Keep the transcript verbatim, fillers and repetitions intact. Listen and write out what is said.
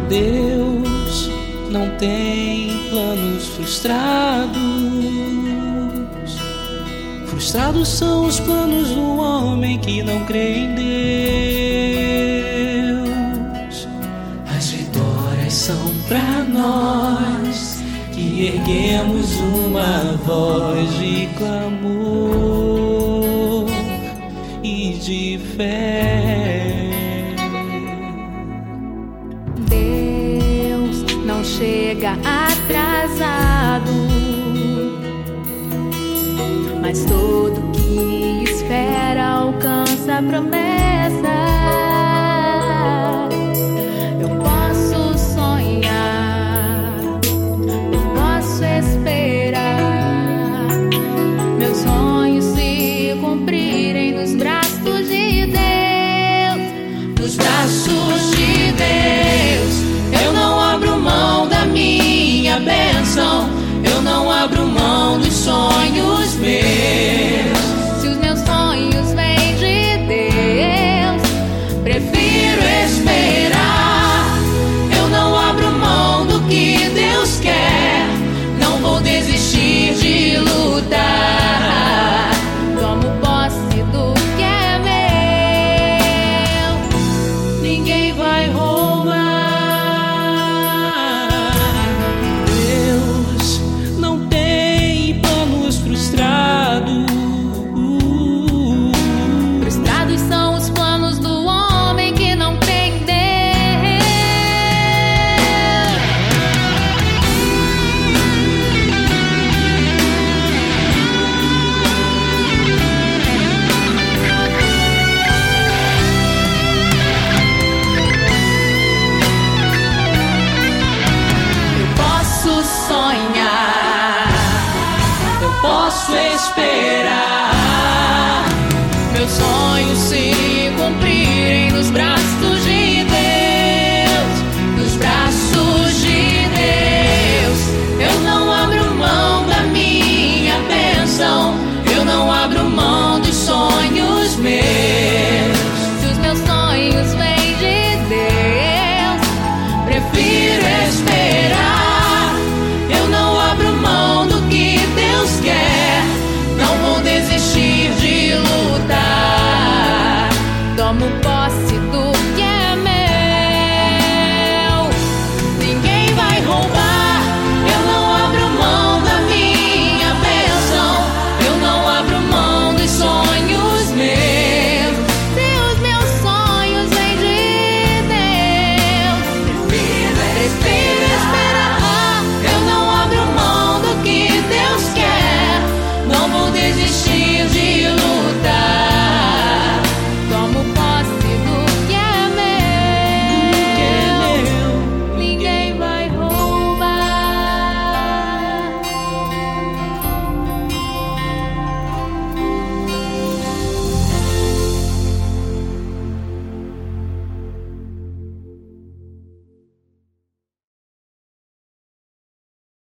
Deus não tem planos frustrados. Frustrados são os planos do homem que não crê em Deus. As vitórias são pra nós que erguemos uma voz de clamor e de fé. Deus não chega atrasado, mas todo que espera alcança a promessa. Eu posso sonhar, eu posso esperar meus sonhos se cumprirem nos braços de Deus. Nos braços de Deus eu não abro mão da minha bênção, eu não abro mão dos sonhos meus. Se os meus sonhos vêm de Deus, prefiro esperar. Eu não abro mão do que Deus quer, não vou desistir de lutar. Tomo posse do que é meu, ninguém vai roubar. Deus não tem planos frustrados. Frustrados são os planos do homem que não crê em Deus. Eu posso sonhar, eu posso esperar